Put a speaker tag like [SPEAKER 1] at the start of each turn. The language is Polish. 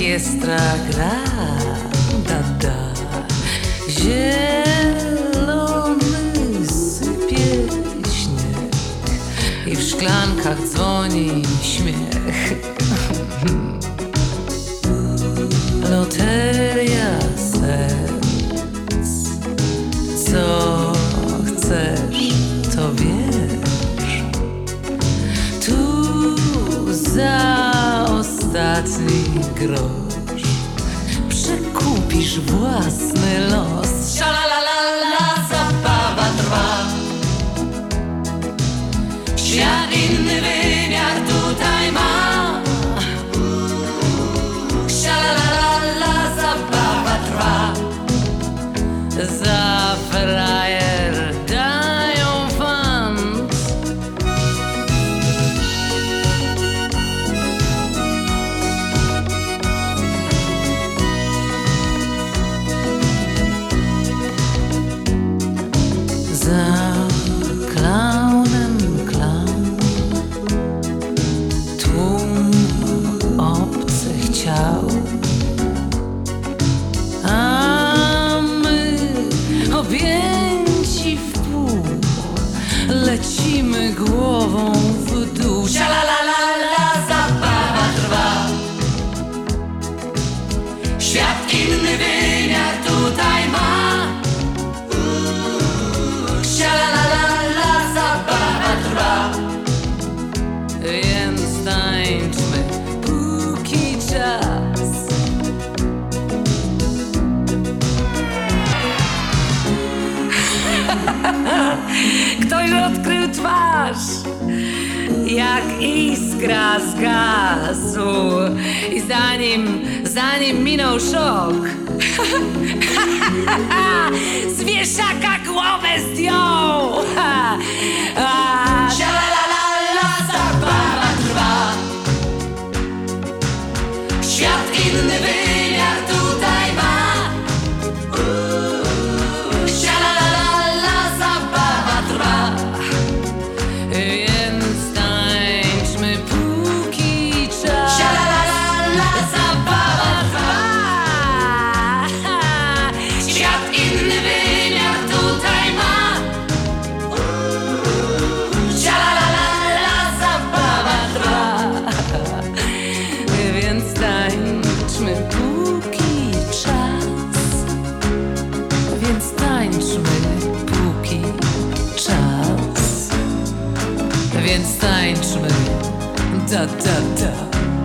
[SPEAKER 1] orkiestra gra, da da. Zielony sypie śnieg i w szklankach dzwoni śmiech. Loteria serc, co chcesz, to wiesz. Tu za ostatni grosz przekupisz własny los. Szalalala, zabawa trwa. Świat inny wymiar tutaj ma. Szalalala, zabawa trwa. Za frajer dają fant. Za klaunem klaun, tłum obcych ciał, a my objęci w pół lecimy głową w dół. Szalalala, zabawa trwa. Świat inny wymiar tutaj ma. Szalalala, zabawa trwa. Więc tańczmy, póki czas. Ktoś odkrył twarz, jak iskra z gazu. I zanim minął szok, z wieszaka głowę zdjął. Szalalala, zabawa trwa. Świat inny wymiar tutaj ma. Szalalala, zabawa trwa. Więc tańczmy póki czas. Szalalala, zabawa trwa. Świat inny wymiar tutaj ma. Szalalala, zabawa trwa. Więc tańczmy póki czas. Więc tańczmy póki czas. Więc tańczmy, da da da.